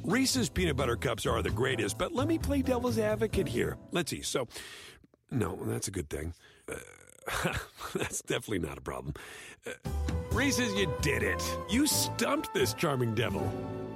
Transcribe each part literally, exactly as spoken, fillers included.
Reese's peanut butter cups are the greatest, but let me play devil's advocate here. Let's see. So, no, that's a good thing. Uh, that's definitely not a problem. Uh, Reese's, you did it. You stumped this charming devil.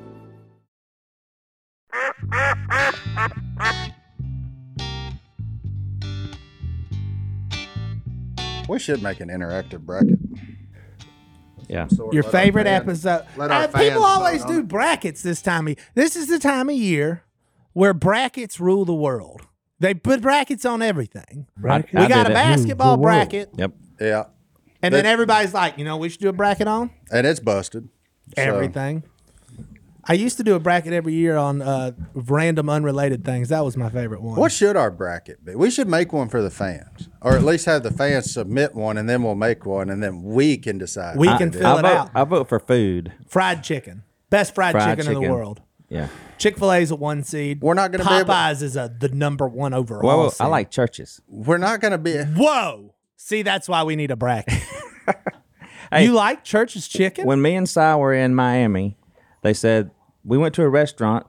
We should make an interactive bracket. Yeah. So Your let our favorite fans- episode. let our Uh, fans people always vote do on it. brackets this time of This is the time of year where brackets rule the world. They put brackets on everything. Brackets? We I got did a it. basketball The world. bracket, Yep. Yeah. and then That- everybody's like, you know, we should do a bracket on And it's busted. So, everything. I used to do a bracket every year on uh, random unrelated things. That was my favorite one. What should our bracket be? We should make one for the fans, or at least have the fans submit one, and then we'll make one, and then we can decide. We what can to do. fill I it vote, out. I vote for food. Fried chicken. Best fried, Fried chicken, in the chicken. world. Yeah. Chick-fil-A's a one seed. We're not gonna be able- Popeyes is a the number one overall. Well, I seed. like churches. We're not going to be. Whoa. See, that's why we need a bracket. Hey, You like Church's chicken? When me and Si were in Miami, they said we went to a restaurant.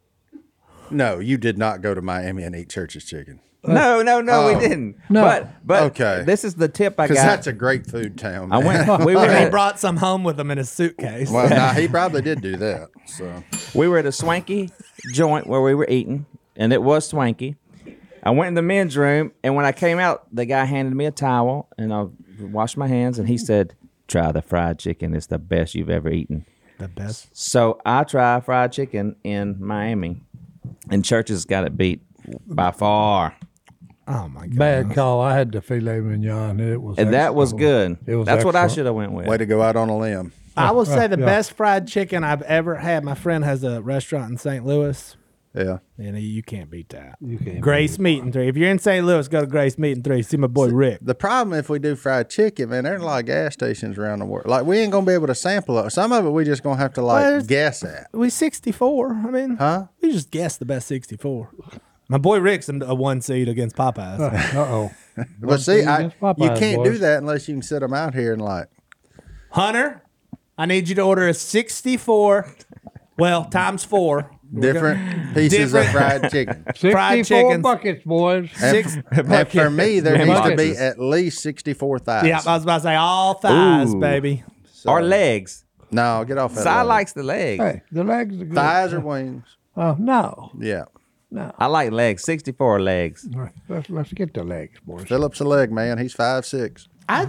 No, you did not go to Miami and eat Church's chicken, No, no, no, Oh. we didn't. No. But but Okay. this is the tip I because got. that's a great food town. I man. went. We were. And he At, brought some home with him in his suitcase. Well, nah, he probably did do that. So we were at a swanky joint where we were eating, and it was swanky. I went in the men's room, and when I came out, the guy handed me a towel, and I washed my hands, and he said, "Try the fried chicken. It's the best you've ever eaten." The best. So I tried fried chicken in Miami, and Church's got it beat by far. Oh, my God. Bad call. I had the filet mignon. It was And that was good. It was That's what I excellent. should have went with. way to go out on a limb. I will say the yeah. best fried chicken I've ever had. My friend has a restaurant in Saint Louis, Yeah. and you can't beat that. You can't Grace Meat and Three. If you're in Saint Louis, go to Grace Meat and Three. See my boy Rick. The problem if we do fried chicken, man, there's a lot of gas stations around the world. Like we ain't gonna be able to sample it. Some of it we just gonna have to like Well, it's- guess at. We sixty-four. I mean, Huh? we just guessed the best sixty-four. My boy Rick's a one seed against Popeyes. Uh oh. But see, I, against you Popeyes, can't do boys. that unless you can sit them out here and like. Hunter, I need you to order a sixty-four. Well, times four. Different pieces Different- of fried chicken. Fried sixty-four chickens. buckets, boys. Six. And for me, there Man, needs to buckets. be at least sixty-four thighs. Yeah, I was about to say all thighs, Ooh. baby. Or legs. No, get off that. Si leg. likes the legs. Hey, the legs are good. thighs or wings. Oh no, Yeah. no. I like legs. sixty-four legs. Let's let's get the legs, boys. Phillip's a leg man. He's five six. I,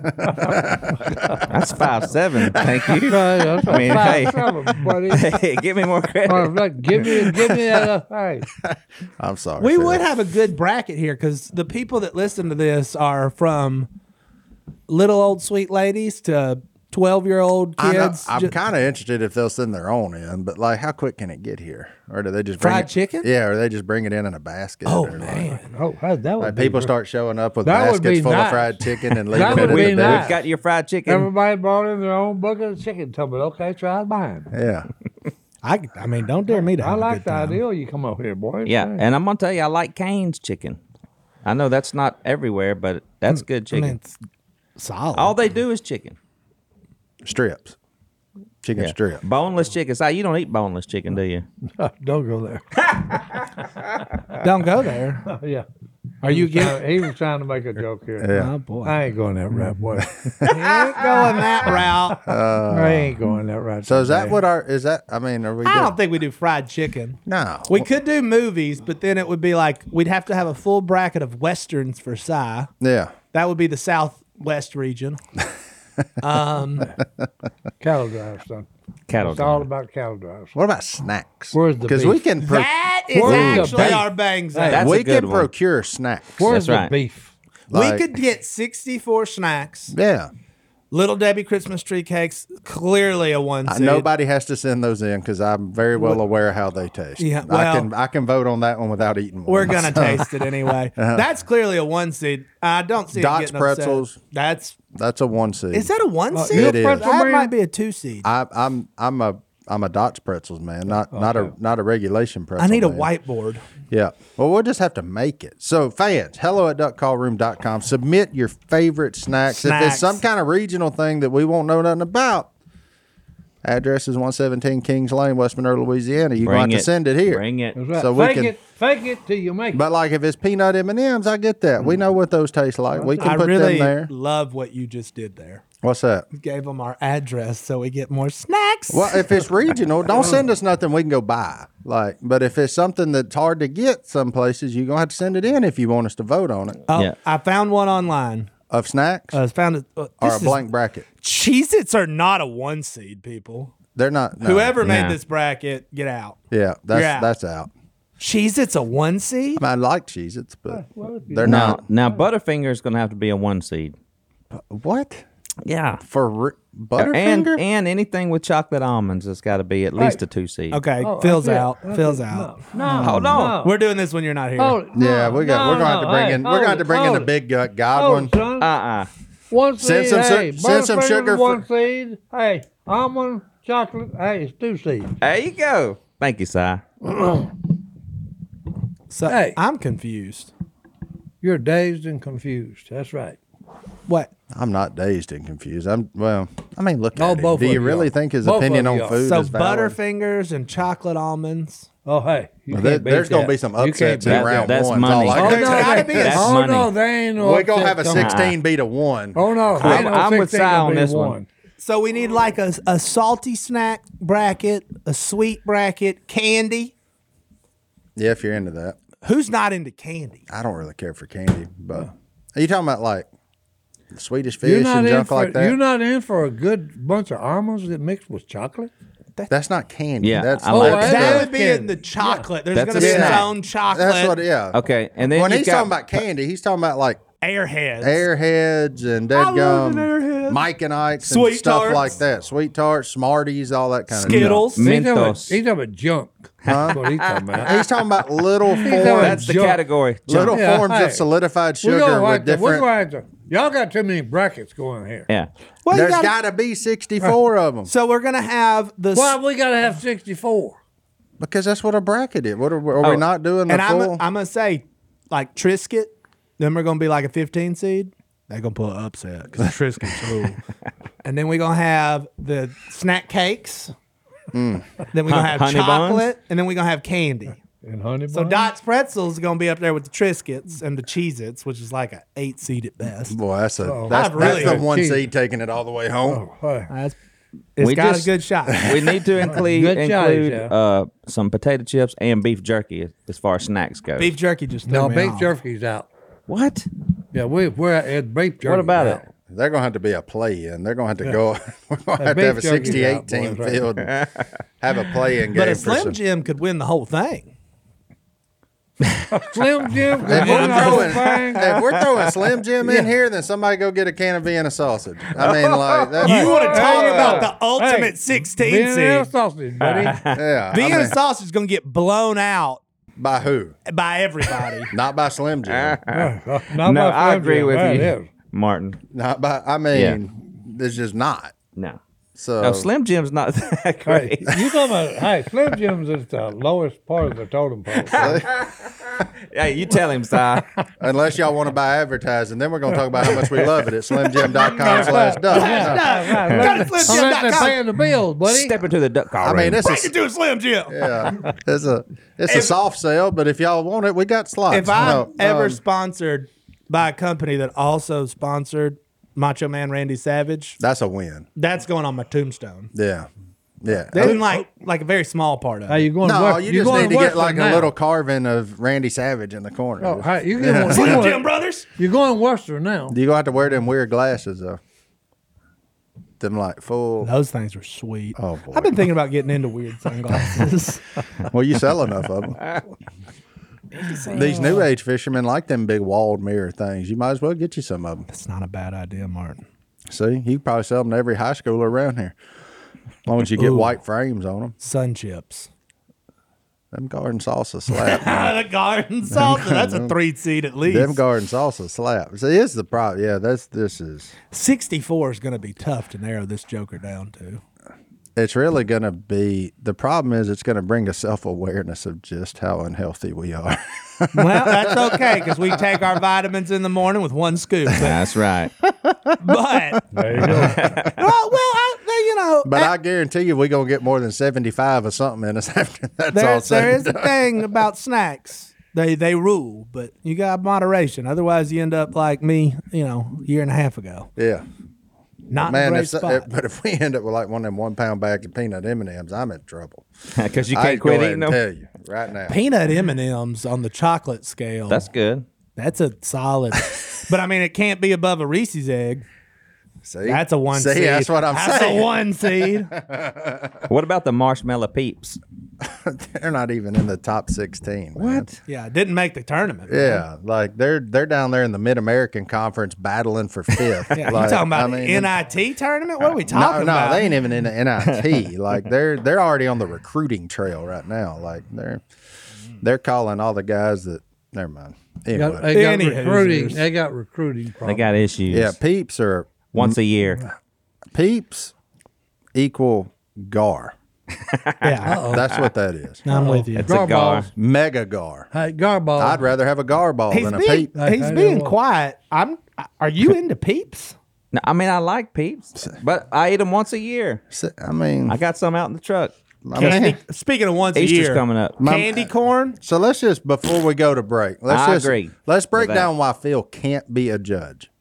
I, That's five seven. Thank you. Uh, that's I mean, five, hey. seven, buddy. Hey, give me more credit. Uh, look, give me, give me that. Uh, hey, I'm sorry. we Phillip. would have a good bracket here because the people that listen to this are from little old sweet ladies to twelve-year-old I know, kids. I'm Ju- kind of interested if they'll send their own in, but like, how quick can it get here? Or do they just bring Fried it- chicken? Yeah, or they just bring it in in a basket. oh, or like- man. oh, that would Like be people good. start showing up with That would baskets be full of nice. fried chicken and That leaving it would at be the door. nice. We've got your fried chicken. Everybody brought in their own bucket of chicken. Told me, okay, try mine. Yeah. I, I mean, don't dare me to I have a like good the time. idea you come over here, boys. Yeah, Hey. and I'm gonna tell you, I like Cane's chicken. I know that's not everywhere, but that's good I chicken. mean, it's solid. All they do is chicken. Strips. Chicken Yeah. strip. Boneless chicken. Si, you don't eat boneless chicken, do you? Don't go there. Don't go there. yeah. Are you Uh, getting? he was trying to make a joke here. Yeah. Oh boy, I ain't going that route, boy. he ain't going that route. I ain't going that route. So is that today. what our, is that, I mean, are we I doing- don't think we do fried chicken. No. We could do movies, but then it would be like we'd have to have a full bracket of westerns for Cy. Yeah. That would be the Southwest region. Um, cattle drive, son? Cattle It's all drive. about cattle drives. What about snacks? Where's the Because we beef? can, pro- that is Where's the actually beef? our bangs. Hey, That's we a good can one. procure snacks. Where's That's the right. beef? Like- we could get sixty-four snacks. Yeah. Little Debbie Christmas tree cakes, clearly a one Uh, seed. Nobody has to send those in because I'm very well aware how they taste. Yeah, I well- can I can vote on that one without eating one. We're gonna So, taste it anyway. That's clearly a one seed. I don't see it Dots getting upset. pretzels. That's That's a one seed. is that a one Uh, seed? It is. pretzel That man? might be a two seed. I, I'm I'm a I'm a Dots pretzels man, not not a not a regulation pretzel. I need a man. whiteboard. Yeah. Well, we'll just have to make it. So, fans, hello at duck call room dot com. Submit your favorite snacks. If Snacks. it's some kind of regional thing that we won't know nothing about, Address is one seventeen Kings Lane, West Monroe, Louisiana. You're going Bring to have it. to send it here. Bring it. That's right. So we fake can- it, fake it till you make it. But like if it's peanut M and M's, I get that. We know what those taste like. We can I put really them there. love what you just did there. What's that? You gave them our address so we get more snacks. Well, if it's regional, don't send us nothing we can go buy. Like, but if it's something that's hard to get some places, you're gonna have to send it in if you want us to vote on it. Oh, Yeah. I found one online. Of snacks I found it. Uh, or this a is- blank bracket. Cheez-Its are not a one seed, people. They're not. No. Whoever made Nah. this bracket, get out. Yeah, that's You're out. that's out. Cheez-Its a one seed? I, mean, I like Cheez-Its, but they're Now, not. now Butterfinger is going to have to be a one seed. What Yeah. for r- And Butterfinger? and anything with chocolate almonds has got to be at least a two seed. Okay, Oh, Phil's that's it. out. That's Phil's it. out. No, Hold on. We're doing this when you're not here. Oh, yeah, no, we got. no, we're going to have to no. bring Hey, in. We're going to have to hold bring it, in the hold big gut God Hold one. it, son. Uh uh One seed. Send some su- hey, send some Butterfinger's sugar One for- seed. Hey, almond chocolate. Hey, it's two seeds. There you go. Thank you, Si. So Hey. I'm confused. You're dazed and confused. That's right. What? I'm not dazed and confused. I'm well. I mean, look Oh, at him. both Do of you you really are. think his Both opinion of on you are. food So is valid? Butterfingers and chocolate almonds. Oh, hey. You Well, can't there- beat there's gonna that. be some You can't upsets beat in That- round that's one. money. All I Oh, can no, say. gotta be a- That's oh, money. no, there ain't no We're gonna upset have a coming. sixteen beat a one. Oh, no. there I'm- ain't no I'm with sixteen Si on gonna be this one. one. So we need like a, a salty snack bracket, a sweet bracket, candy. Yeah, if you're into that. Who's not into candy? I don't really care for candy, but are you talking about like Swedish You're fish not, and in junk for, like that? you're not in for a good bunch of almonds that mixed with chocolate? That's not candy. Yeah, that's I like that's that. That the- would be in the chocolate. There's That's going to a be its snack. own chocolate. That's what. Yeah. Okay, and then When you've he's got, talking about candy, he's talking about like Airheads. Airheads and I love Dead an Airhead. Mike and Ike's Sweet and stuff Tarts. like that. Sweet tarts, Smarties, all that kind Skittles. of He's talking, about, Mentos. he's talking about junk. That's what he's talking stuff. about. He's talking about little talking forms, about that's the junk. category. little Yeah, forms hey. of solidified We're sugar gonna with have to, we're different. gonna have to, y'all got too many brackets going here. Yeah. Well, you There's gotta- got to be sixty-four of them so we're going to have the. Why we got to have sixty-four? because that's what a bracket is. What are, are Oh, we not doing the and I'm, full? I'm going to say, like Triscuit, then we're going to be like a fifteen seed. They're going to pull an upset because Triscuit's rule. And then we're going to have the snack cakes. Then we're going to have Honey buns? chocolate. And then we're going to have candy. And honey So buns? Dot's Pretzels is going to be up there with the Triscuits and the Cheez-Its, which is like an eight seed at best. Boy, that's a Oh, that's, I've really- that's the one Cheese. seed taking it all the way home. Oh, hey. That's, it's We got just- a good shot. We need to include Good choice, include yeah. uh, some potato chips and beef jerky as- as far as snacks go. Beef jerky just threw No, me beef off. jerky's out. What? Yeah, we, we're at beef jerky. What about it? They're gonna have to be a play in. They're gonna have to go. We're gonna have to beef have a jerky's sixty-eight out, team boys, right? field. And have a play in game But a for Slim some. Jim could win the whole thing. Slim Jim. If we're, One throwing, thing. if we're throwing Slim Jim in here, then somebody go get a can of Vienna sausage. I mean, like that's, You want to talk Hey, about uh, the ultimate hey, sixteen Vienna seed? sausage, buddy. yeah. I Vienna mean, sausage is going to get blown out by who? by everybody. Not by Slim Jim. Not no, my I Slim agree Jim, with that you, is. Martin. Not by. I mean, it's just not. No. So No, Slim Jim's not that Hey, great. you talking about? Hey, Slim Jim's is the lowest part of the totem pole. Hey, you tell him, Si. unless y'all want to buy advertising, then we're gonna talk about how much we love it at slim jim dot com slash duck. Go to slim jim Unless dot they're com. paying the bills, buddy. Step into the duck call. I mean, room. it's Break it a, to a Slim Jim. yeah, it's a it's a If- soft sell, but if y'all want it, we got slots. If I'm No, ever um, sponsored by a company that also sponsored Macho Man Randy Savage, that's a win. that's going on my tombstone. Yeah, yeah. They didn't like like a very small part of Hey, it. you going? No, west, you you're just going need to get western like now. a little carving of Randy Savage in the corner. Oh, hey, you going, you're, Slim Jim going, Brothers. you're going western now. You gonna have to wear them weird glasses though. Them like full. Those things are sweet. Oh, boy. I've been thinking about getting into weird sunglasses. Well, you sell enough of them. These new age fishermen like them big walled mirror things. You might as well get you some of them. That's not a bad idea, Martin. See, you can probably sell them to every high schooler around here, as long as you get Ooh. white frames on them. Sun chips. Them garden salsa slap. man. the garden salsa. That's a three seed at least. Them garden salsa slap. See, it's the problem. Yeah, that's this is. sixty-four is going to be tough to narrow this joker down to. It's really going to be. The problem is, it's going to bring a self awareness of just how unhealthy we are. Well, that's okay because we take our vitamins in the morning with one scoop. That's right. But There you go. well, well I, you know, But eh, I guarantee you, we're gonna get more than seventy-five or something in us after that's all there, said there and is a done. thing about snacks. They they rule, but you got moderation. Otherwise, you end up like me, you know, a year and a half ago. Yeah, Not in a man. great If, so- spot. if- but if we end up with like one of them one pound bags of peanut M and M's, I'm in trouble. Because you I can't go quit ahead eating and them. tell you right now. Peanut M and M's on the chocolate scale. That's good. That's a solid. But I mean, it can't be above a Reese's egg. See, That's a one See, seed. that's what I'm That's saying. a one seed. What about the marshmallow peeps? They're not even in the top sixteen. man. Yeah, it didn't make the tournament. man. Yeah, like they're they're down there in the Mid American Conference battling for fifth. Yeah, like, you talking about I mean, the N I T tournament? What are we No, talking no, about? they ain't even in the N I T. Like they're they're already on the recruiting trail right now. Like they're they're calling all the guys that. Never mind. They got, Anyway, they got Any recruiting. Hoosiers. They got recruiting They problems. got issues. yeah, peeps are Once a year. peeps equal gar. Yeah, That's what that is. I'm with you. It's a gar. Garballs. Mega gar. Hey, Garballs. I'd rather have a gar ball He's than a being, peep. I- he's I being know. quiet. I'm. Are you into peeps? No, I mean, I like peeps, but I eat them once a year. So, I mean, I got some out in the truck. my Candy. man. Speaking of once Easter's a year, coming up. My- candy corn. So let's just before we go to break, let's I just agree let's break with that. down why Phil can't be a judge.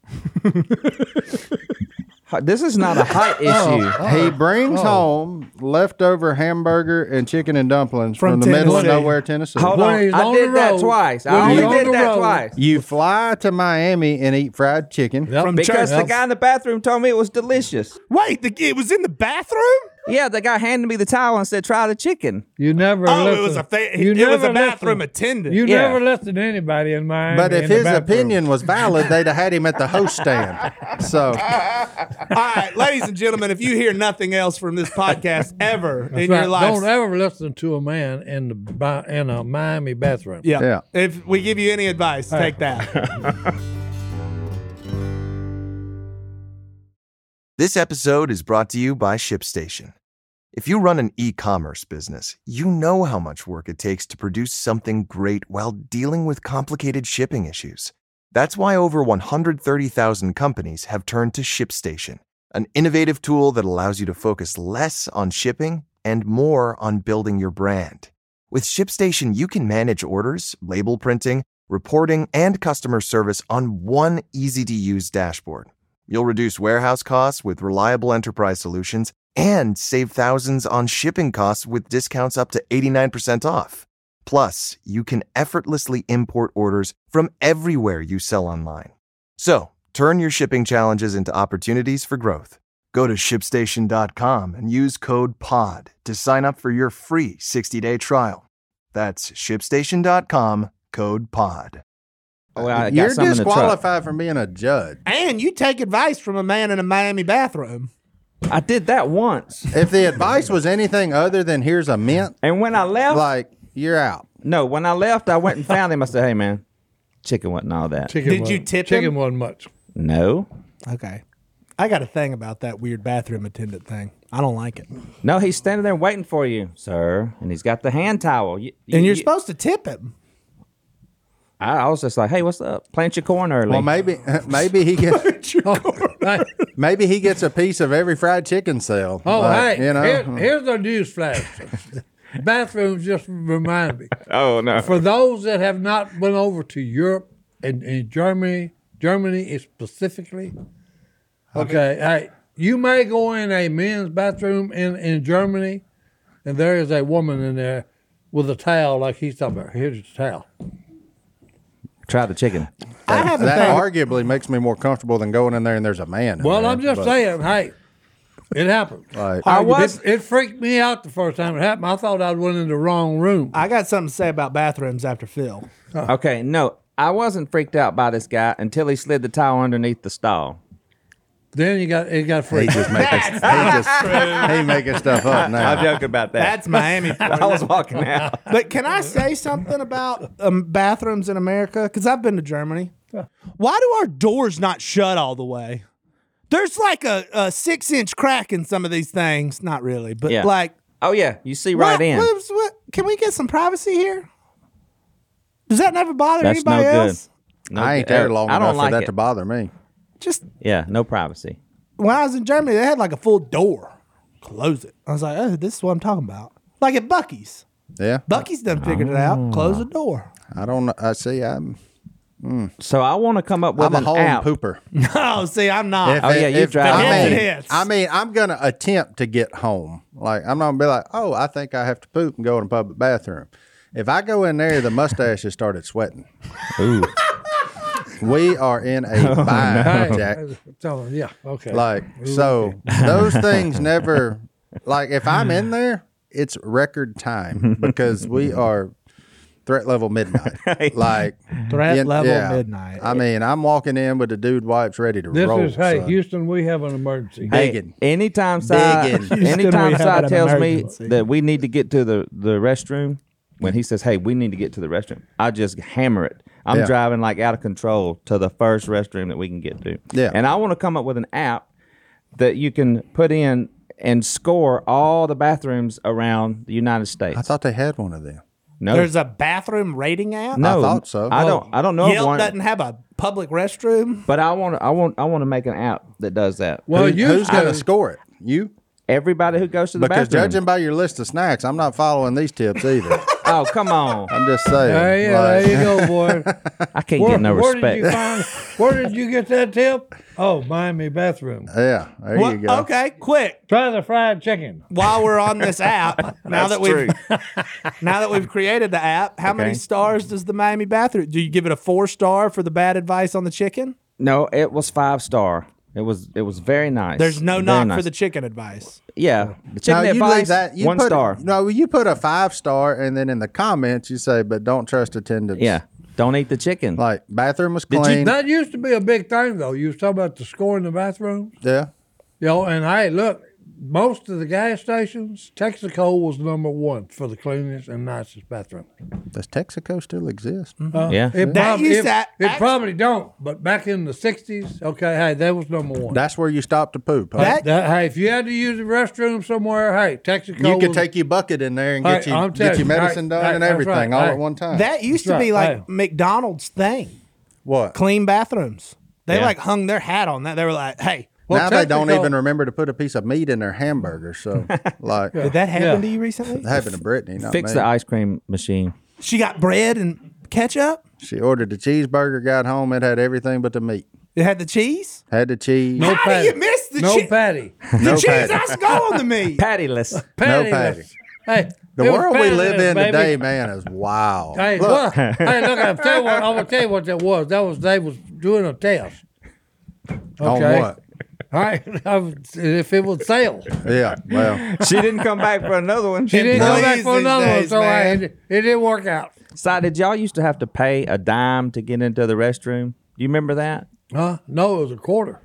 This is not a height issue. He brings home leftover hamburger and chicken and dumplings from, From the middle of Tennessee. nowhere, Tennessee. Hold When on. he's I on did the that road- twice. when I he's only on did the that road- twice. You fly to Miami and eat fried chicken. Yep. From Because church. the guy in the bathroom told me it was delicious. Wait, the, it was in the bathroom. Yeah, the guy handed me the towel and said, try the chicken. You never. Oh, listen. it was a fa- You it was never a bathroom listen. attendant. You Yeah. never listen to anybody in Miami. But if in the his bathroom. opinion was valid, they'd have had him at the host stand. So All right, ladies and gentlemen, if you hear nothing else from this podcast ever in That's your right. life, Don't ever listen to a man in the ba- in a Miami bathroom. yeah. Yeah. If we give you any advice, take that. This episode is brought to you by ShipStation. If you run an e-commerce business, you know how much work it takes to produce something great while dealing with complicated shipping issues. That's why over one hundred thirty thousand companies have turned to ShipStation, an innovative tool that allows you to focus less on shipping and more on building your brand. With ShipStation, you can manage orders, label printing, reporting, and customer service on one easy-to-use dashboard. You'll reduce warehouse costs with reliable enterprise solutions and save thousands on shipping costs with discounts up to eighty-nine percent off. Plus, you can effortlessly import orders from everywhere you sell online. So, turn your shipping challenges into opportunities for growth. Go to ship station dot com and use code POD to sign up for your free sixty-day trial. That's ship station dot com, code POD. Oh, well, I got you're some in the truck. disqualified from being a judge. And you take advice from a man in a Miami bathroom. I did that once. If the advice was anything other than here's a mint, And when I left, like you're out. no, when I left, I went and found him. I said, hey, man, chicken wasn't all that. Chicken Did you wasn't- tip Chicken him? wasn't much. No. Okay. I got a thing about that weird bathroom attendant thing. I don't like it. No, he's standing there waiting for you, sir. And he's got the hand towel. You- And you're you- supposed to tip him. I, I was just like, hey, what's up? Plant your corn early. Well, maybe maybe he gets Hey, maybe he gets a piece of every fried chicken sale. oh, Like, hey, you know, here- here's a news flash. Bathrooms just remind me. oh, no. For those that have not been over to Europe and, and Germany, Germany is specifically, okay, hey, you may go in a men's bathroom in, in Germany, and there is a woman in there with a towel like he's talking about. Here's the towel. Try the chicken. I have a that thing. arguably makes me more comfortable than going in there and there's a man. in Well, there, I'm just but, saying, hey, it happened. Like, I was. It, it freaked me out the first time it happened. I thought I'd went in the wrong room. I got something to say about bathrooms after Phil. Okay, no, I wasn't freaked out by this guy until he slid the towel underneath the stall. Then you got it got he freaked. just making he just he making stuff up now. I'm joking about that. That's Miami. for I you. was walking out. But can I say something about um, bathrooms in America? Because I've been to Germany. Why do our doors not shut all the way? There's like a, a six inch crack in some of these things. Not really, but Yeah. like. Oh, yeah, you see right what, in. what- what- can we get some privacy here? Does that never bother That's no anybody good. else? No I ain't good. there long I enough don't like for that it. to bother me. Just Yeah, no privacy. when I was in Germany, they had like a full door. close it. I was like, oh, this is what I'm talking about. Like at Buc-ee's. Yeah. Buc-ee's done figured it out. Close the door. I don't know. I see. I'm. So I want to come up with I'm a an home app. pooper. No, see, I'm not. If Oh, it- yeah, you if- drive I home. mean, Hits. I mean, I'm gonna attempt to get home. Like I'm not gonna be like, oh, I think I have to poop and go in a public bathroom. If I go in there, the mustache has started sweating. Ooh. We are in Oh, a bind, Hey, Jack. tell them, yeah, okay. Like so, those things never. Like if I'm in there, it's record time because we are threat level midnight. Like Threat yeah, level yeah. midnight. I mean, I'm walking in with the dude wipes ready to this roll. is, hey, son. Houston, we have an emergency. Hey, Biggin. anytime Si, Biggin. Houston, anytime we have Si an tells me emergency. that we need to get to the, the restroom, when he says, hey, we need to get to the restroom, I just hammer it. I'm Yeah. driving like out of control to the first restroom that we can get to. Yeah. And I want to come up with an app that you can put in and score all the bathrooms around the United States. I thought they had one of them. no. There's a bathroom rating app. no, I thought so. I don't. I don't know of Yelp one, doesn't have a public restroom. but I want. to. I want. I want to make an app that does that. Well, Who- you who's going to to score it? You? Everybody who goes to the Because bathroom. judging by your list of snacks, I'm not following these tips either. oh, come on! I'm just saying. There, yeah, like- there you go, boy. I can't where, get no where respect. Did you find, where did you get that tip? Oh, Miami bathroom. yeah, there Well, you go. okay, quick. Try the fried chicken. While we're on this app, now that we've now that we've created the app, how many Okay. stars does the Miami bathroom? Do you give it a four star for the bad advice on the chicken? No, it was five star. It was. It was very nice. There's no Very knock nice. for the chicken advice. Yeah, the No, chicken you advice. leave that. You one put, star. No, you put a five star, and then in the comments you say, "But don't trust attendants." Yeah, don't eat the chicken. Like bathroom was you- clean. That used to be a big thing, though. You was talking about the score in the bathrooms. yeah. You know, and hey, look, most of the gas stations, Texaco was number one for the cleanest and nicest bathroom. Does Texaco still exist? Uh, Yeah. it, That probably, used it, to act- it probably don't, but back in the sixties, okay, hey, that was number one. That's where you stop to poop. Huh? That- That- hey, if you had to use the restroom somewhere, hey, Texaco. you could was- take your bucket in there and get Hey, you I'm get telling your you, medicine hey, done hey, and that's everything right, all hey. at one time. That used to That's be right. like Hey. McDonald's thing. what? Clean bathrooms. They Yeah. like hung their hat on that. They were like, "Hey, Well, now they don't Texaco- even remember to put a piece of meat in their hamburger. So, like, did that happen Yeah. to you recently?" it happened to Brittany. Not Fix me. the ice cream machine. She got bread and ketchup. She ordered the cheeseburger, got home, it had everything but the meat. It had the cheese. Had the cheese. No How patty. do you miss the no cheese? patty. The No cheese patty. has to go on the meat. Pattyless. Patty. patty. Hey, The it was world we patty live list, in baby. today, man, is wild. Hey, Look, look, hey, look! I'm tell you what. I'm gonna tell you what that was. That was they was doing a test. on Okay. what? All right, I was- if it would sell, Yeah, well, She didn't come back for another one. she didn't go back Please for these another one, days, so I, man. it, it didn't work out. Si, did y'all used to have to pay a dime to get into the restroom? Do you remember that? Huh? No, it was a quarter.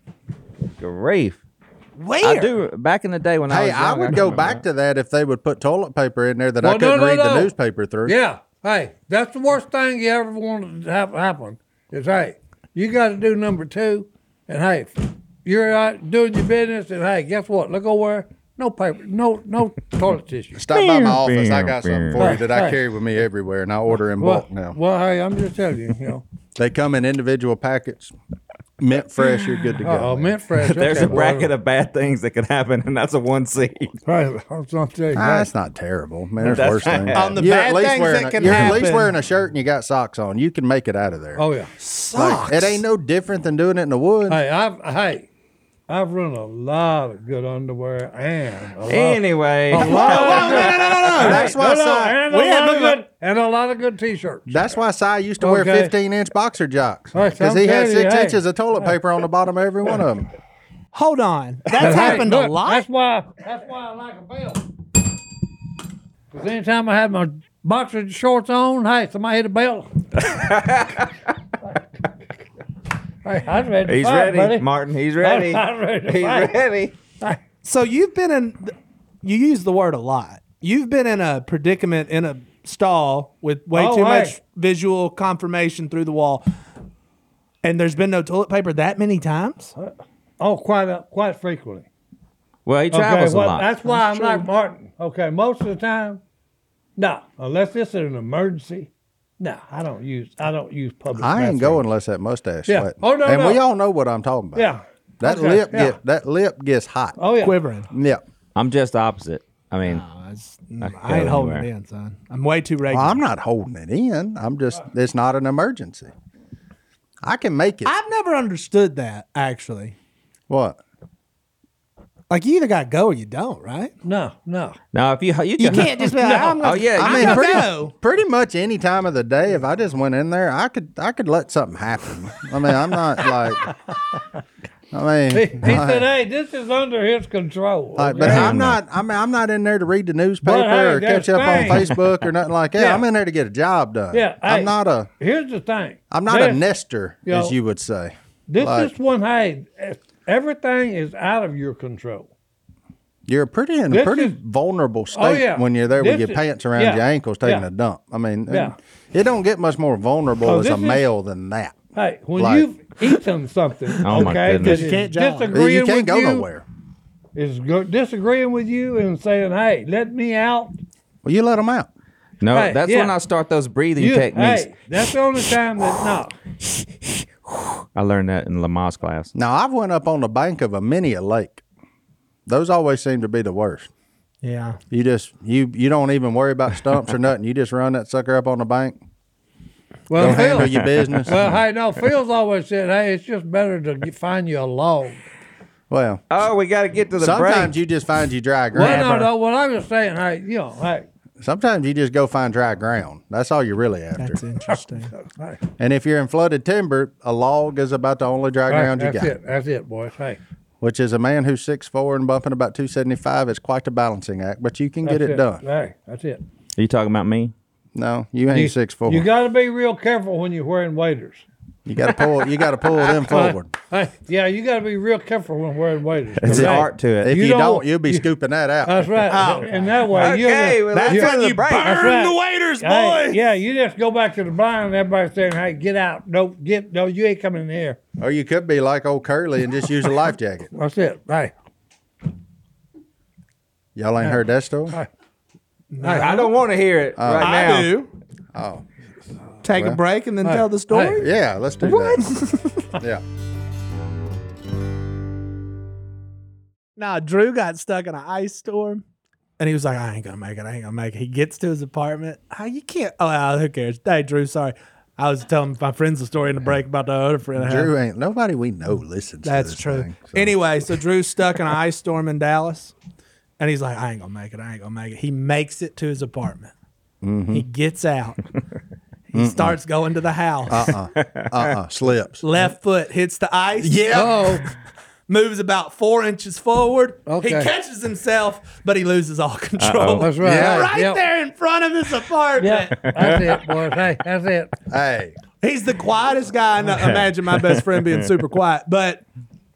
Grief. Where? I do. Back in the day when I hey, was I young, would can go remember back that. to that if they would put toilet paper in there that I Well, no, couldn't no, read the no. newspaper through. Yeah. Hey, that's the worst thing you ever wanted to have happen. Is hey, you got to do number two, and hey, you're out doing your business, and hey, guess what? Look over there. No paper, no no toilet tissue. Stop by my office. I got something for you Hey, that I hey. carry with me everywhere, and I order in Well, bulk now. well, hey, I'm just telling you, you know. They come in individual packets, mint fresh. You're good to go. Oh, mint fresh. There's okay, a bracket well, of bad things that could happen, and that's a one seed. Right, I was gonna tell you. Ah, hey, that's not terrible, man. There's That's worse things. right. On the You're bad at least things wearing that a, can You're at least happen. wearing a shirt and you got socks on. You can make it out of there. oh yeah. Socks. Like, it ain't no different than doing it in the woods. Hey, I've hey, I've run a lot of good underwear and a lot, Anyway, a lot of no, good, no, no, no, no. That's why no, no, Si- and, a we had lot of moved good, and a lot of good t-shirts. That's why Si used to wear Okay. fifteen inch boxer jocks. Right, Because I'm he had telling you, six hey. inches of toilet paper on the bottom of every one of them. Hold on. That's Hey, happened look, a lot. That's why. That's why I like a belt. Because anytime I had my boxer shorts on, hey, somebody hit a belt. hey, I was ready. To he's fight, ready, buddy. Martin. He's ready. I'm ready to He's fight. ready. So you've been in, you use the word a lot. You've been in a predicament in a stall with way Oh, too hey. much visual confirmation through the wall, and there's been no toilet paper that many times. Oh, quite a, quite frequently. Well, he Okay, travels well, a lot. that's why I'm like Martin. Okay, most of the time, no, unless it's an emergency. No, I don't use. I don't use public. I ain't bathrooms. going unless that mustache Yeah. sweating. Oh, no, And no. we all know what I'm talking about. Yeah. That Okay, lip yeah. get that lip gets hot. Oh yeah. Quivering. Yeah. I'm just opposite. I mean, No, it's- I I, could ain't go holding anywhere. it in, son. I'm way too regular. Well, I'm not holding it in. I'm just, it's not an emergency. I can make it. I've never understood that, actually. What? Like, you either got to go or you don't, right? No, no. now if you you, You can, can't just be like, I'm Oh gonna, yeah, I you mean, can- pretty, go. pretty much any time of the day, if I just went in there, I could I could let something happen. I mean, I'm not like, I He, mean, he like- said, "Hey, this is under his control." like, but okay? I'm not. I mean, I'm not in there to read the newspaper But, hey, or catch there's up on things. Facebook or nothing like that. Yeah. I'm in there to get a job done. Yeah, I'm hey, not a. Here's the thing. I'm not a This- nester, you as know, you would say. This like- is one. Hey, everything is out of your control. You're pretty in a This pretty is- vulnerable state Oh, yeah. when you're there with This your is- pants around yeah, your ankles taking yeah. a dump. I mean, Yeah. it don't get much more vulnerable Oh, as this a is- male than that. Hey, when Like- you've eaten something, Oh, my okay, goodness. that You can't is jog. disagreeing You can't with go you, nowhere. is go- disagreeing with you and saying, "Hey, let me out." Well, you let them out. no, Hey, that's yeah. when I start those breathing You, techniques. hey, that's the only time that no. I learned that in Lamaze class. Now, I've went up on the bank of a many a lake. Those always seem to be the worst. Yeah. You just you you don't even worry about stumps or nothing. You just run that sucker up on the bank. Well, Don't handle Phil, your business. well, hey, no. Phil's always said, "Hey, it's just better to get, find you a log." Well, Oh, we got to get to the sometimes break. you just find you dry Well, ground. no, no. What I was saying, hey, you know, hey, Sometimes you just go find dry ground. That's all you're really after. That's interesting. hey, And if you're in flooded timber, a log is about the only dry hey, ground you that's got. it. That's it, boys. Hey, Which is a man who's six foot four and bumping about two seventy-five is quite a balancing act, but you can get that's it done. Hey, that's it. Are you talking about me? No, you ain't You, six four. You You, got to be real careful when you're wearing waders. got to pull. You got to pull them forward. Hey, yeah, you got to be real careful when wearing waders. There's an Hey, art to it. If You you, don't- don't, you'll be you- scooping that out. That's right. And that way, you Okay, just, well, let's you- go to the break. That's right. waiters, Hey, yeah, you just go back to the blind and everybody's saying, "Hey, get out! No, get no, you ain't coming in here." Or you could be like old Curly and just use a life jacket. That's it. Hey, Y'all ain't heard that story? I don't want to hear it right now. I do. Oh, Take Well, a break and then hey, tell the story. yeah. Let's do that. Yeah. Nah, Drew got stuck in an ice storm, and he was like, "I ain't gonna make it. I ain't gonna make it." He gets to his apartment. Oh, you can't. Oh, ah, who cares? Hey, Drew, sorry. I was telling my friends the story in the break about the other friend I had. Drew ain't nobody we know listens. That's to this true. thing, so. Anyway, so Drew's stuck in an ice storm in Dallas, and he's like, "I ain't gonna make it. I ain't gonna make it." He makes it to his apartment. Mm-hmm. He gets out. He starts going to the house. Uh uh uh slips. Left foot hits the ice. Yeah. Moves about four inches forward. Okay. He catches himself, but he loses all control. that's right. Yeah. Hey, Right yep. there in front of his apartment. Yeah, that's it, boys. Hey, that's it. Hey. He's the quietest guy. I know- imagine my best friend being super quiet, but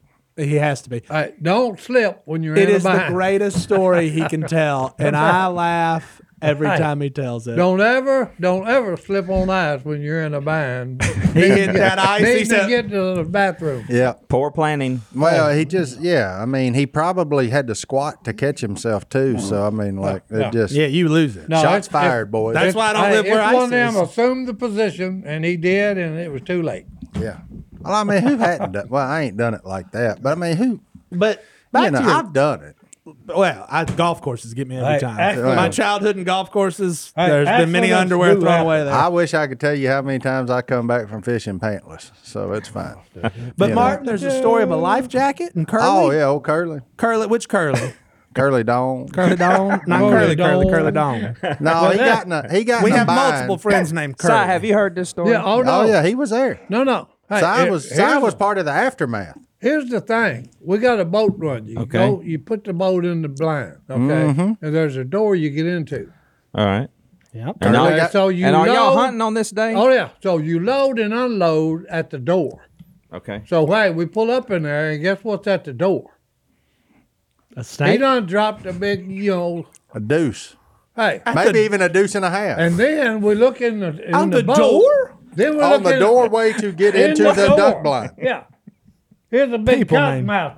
he has to be. Hey, don't slip when you're It in is the the bind. greatest story he can tell, and I laugh every Hey, time he tells it. Don't ever, don't ever slip on ice when you're in a bind. He hit that ice. He Need to said, get to the bathroom. Yeah. Poor planning. Well, he just yeah. I mean, he probably had to squat to catch himself too. So I mean, like it Yeah. just "Yeah, you lose it." No, shots it's- fired, boys. That's why I don't Hey, live where it's I one of them is. assumed the position, and he did, and it was too late. Yeah. Well, I mean, who hadn't done? Well, I ain't done it like that, but I mean, who? But back You know, to your, I've done it. well, I, golf courses get me every Hey, time. actually- My childhood and golf courses, Hey, there's been actually, many let's underwear do thrown that. away there. I wish I could tell you how many times I come back from fishing pantless. So it's fine. but you know. Martin, there's a story of a life jacket and Curly. Oh yeah, old Curly, Curly, which Curly? Curly Dawn. Curly Dawn, not Curly Curly, Curly, Dawn. Curly Dawn. No, he got in a he got We in a have bind. multiple friends named Curly. Si, have you heard this story? Yeah. Oh no. Oh yeah, he was there. No, no. Hey, Si here- was Si here's was the- part of the aftermath. Here's the thing: we got a boat run. You Okay. go, you put the boat in the blind, okay, Mm-hmm. and there's a door you get into. All right. Yep. And, Curly all, got- so you and are y'all load- hunting on this day? Oh yeah. So you load and unload at the door. Okay. So hey, we pull up in there, and guess what's at the door? A He snake. done dropped a big, you know. A deuce, Hey, maybe even a deuce and a half and then we look in the in On the boat. door? Then we on look the in doorway to get in into the door. duck blind. Yeah. Here's a big People cotton name. mouth.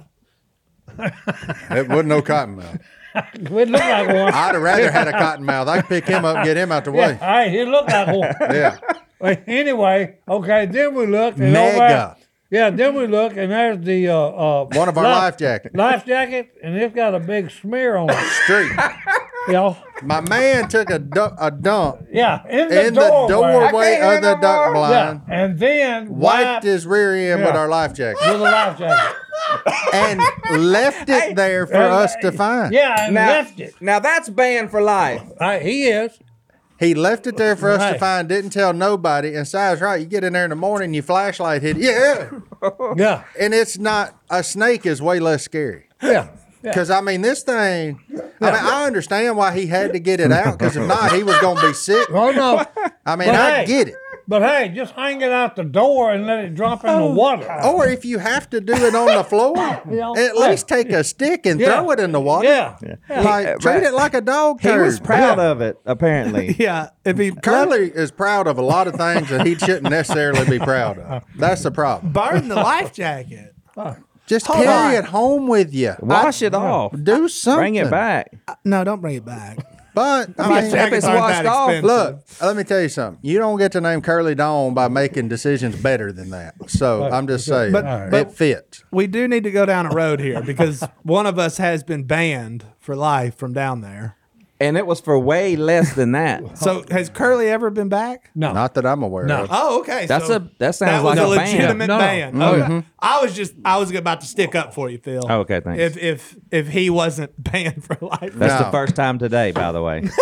It wasn't no cottonmouth. It looked like one. I'd have rather had a cottonmouth. I could pick him up and get him out the way. Yeah, hey, it looked like one. Yeah, Well, anyway, okay, then we looked and mega. Yeah, then we look, and there's the uh, uh, One of our life jackets. life jacket, and it's got a big smear on it. Street. You know? My man took a, du- a dump Yeah, in the in the doorway. doorway I can't of the hear no duck more. blind, Yeah, and then wiped wiped his rear end with Yeah. our life jacket, with a life jacket. and left it there for us to find. Yeah, and Now, left it. now that's banned for life. Uh, he is. He left it there for us to Right. find, didn't tell nobody. And Si's right. You get in there in the morning, your flashlight hit. Yeah. Yeah, And it's not, a snake is way less scary. yeah. yeah. Because, I mean, this thing, I mean, I understand why he had to get it out, because if not, he was going to be sick. Oh no. I mean, But I hey. get it. But hey, just hang it out the door and let it drop in the water. Or if you have to do it on the floor, Yeah. at least take a stick and Yeah. throw it in the water. Yeah. Like, He- treat it like a dog He turd. was proud of it, apparently. Yeah, if he Curly is proud of a lot of things that he shouldn't necessarily be proud of. That's the problem. burn the life jacket. Just Hold carry on. it home with you. Wash it off. Do something. Bring it back. No, don't bring it back. But I Life mean, jackets it's aren't washed that off, expensive. look, let me tell you something. You don't get to name Curly Dawn by making decisions better than that. So I'm just saying, But- it but- fits. We do need to go down a road here because one of us has been banned for life from down there. And it was for way less than that. So has Curly ever been back? No. Not that I'm aware No. of. Oh, okay. That's so a that sounds that was like a a, ban. legitimate No. ban. No. Okay. I was just I was about to stick up for you, Phil. Oh, okay, thanks. If if if he wasn't banned for life, That's No. the first time today, by the way.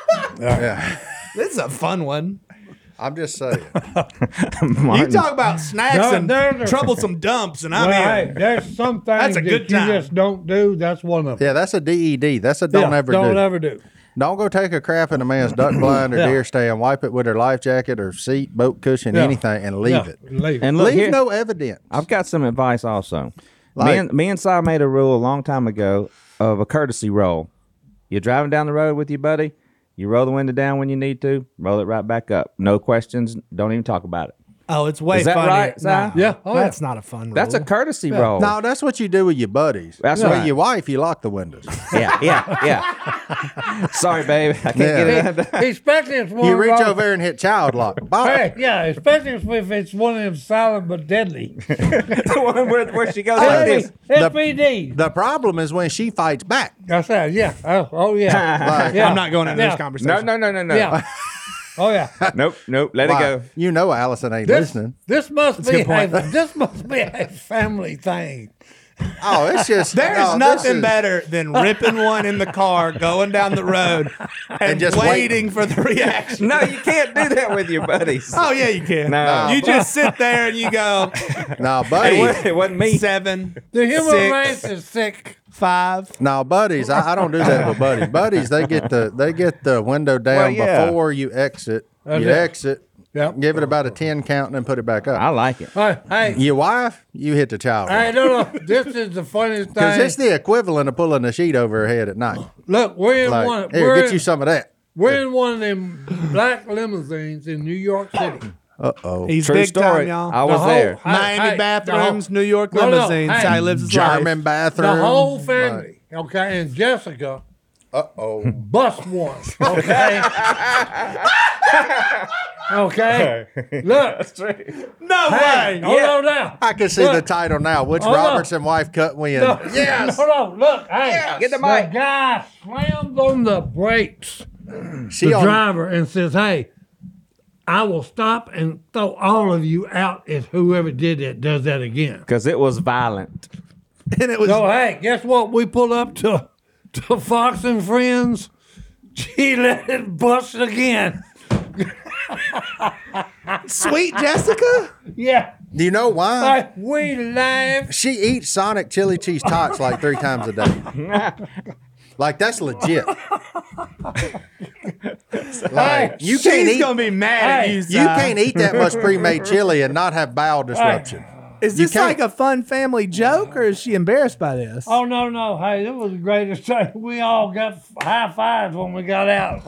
Yeah. this is a fun one. I'm just saying. You Martin, talk about snacks No, and no, no. troublesome dumps, and I'm Well, in. hey, there's some things That's a that good you time. just don't do. That's one of them. Yeah, that's a D E D. That's a don't Yeah, ever don't do. ever do. Don't go take a crap in a man's duck blind or Yeah. deer stand, wipe it with their life jacket or seat, boat cushion, Yeah. anything, and leave Yeah, it. Leave it. and look leave here, no evidence. I've got some advice also. Like- me and me and Si made a rule a long time ago of a courtesy roll. You're driving down the road with your buddy. You roll the window down when you need to. Roll it right back up. No questions. Don't even talk about it. Oh, it's way Is that funnier. right, Si? No, Yeah. Oh, that's not a fun. That's a rule. courtesy roll. No, that's what you do with your buddies. That's with right. your wife, you lock the windows. Yeah, yeah, yeah. Sorry, babe. I can't Yeah. get it. Especially if it's one You of reach those- over there and hit child lock. Bob. Hey, yeah, especially if if it's one of them silent but deadly. The one where, where she goes Hey, like this. S P D. The problem is when she fights back. That's that. Yeah. Oh, oh yeah. Like, Yeah. I'm not going into Yeah. this conversation. No, no, no, no, no. Yeah. Oh yeah. Nope, nope. Let why? it go. You know Allison ain't This, listening. this must a be good point. a, this must be a family thing. Oh, it's just There's no, this nothing is- better than ripping one in the car, going down the road, and, just waiting for the reaction. No, you can't do that with your buddies. Oh yeah, you can. No. You just sit there and you go No, It buddy. wasn't, it wasn't me. seven, The human six, race is sick. five. No, buddies. I, I don't do that with buddies. Buddies, they get the they get the window down Well, yeah. before you exit. That's you it. exit. Yep. Give it about a ten count and then put it back I up. like it. Hey, hey, Your wife, you hit the child. hey, no, no. This is the funniest Because thing. it's the equivalent of pulling a sheet over her head at night. Look, we're in Like, one. here, we're, get you some of that. we're in one of them black limousines in New York City. Uh oh. He's True big story. time, y'all. I was The whole- there. Hey, Miami hey, bathrooms, the New York No, no, limousines. hey. How he lives his German life. bathroom. The whole family. Okay, and Jessica Uh oh. bust one. Okay. okay. Look. No Hey, way. hold on now. I can see Look. the title now. Which Hold on. Robertson wife cut when? No, Yes. Hold on. Look. Hey. Get the The mic. guy slams on the brakes. She the on, driver and says, "Hey, I will stop and throw all of you out if whoever did that does that again." Because it was violent. And it was So hey, guess what? We pull up to to Fox and Friends. She let it bust again. sweet Jessica. Yeah. Do you know why? Like, we laugh. She eats Sonic chili cheese tots like three times a day. Like that's legit. Like you can't She's eat. gonna be mad at Hey, you. You Si. can't eat that much pre-made chili and not have bowel disruption. Is You this can't- like a fun family joke, or is she embarrassed by this? Oh no, no. Hey, it was the greatest thing. We all got high fives when we got out.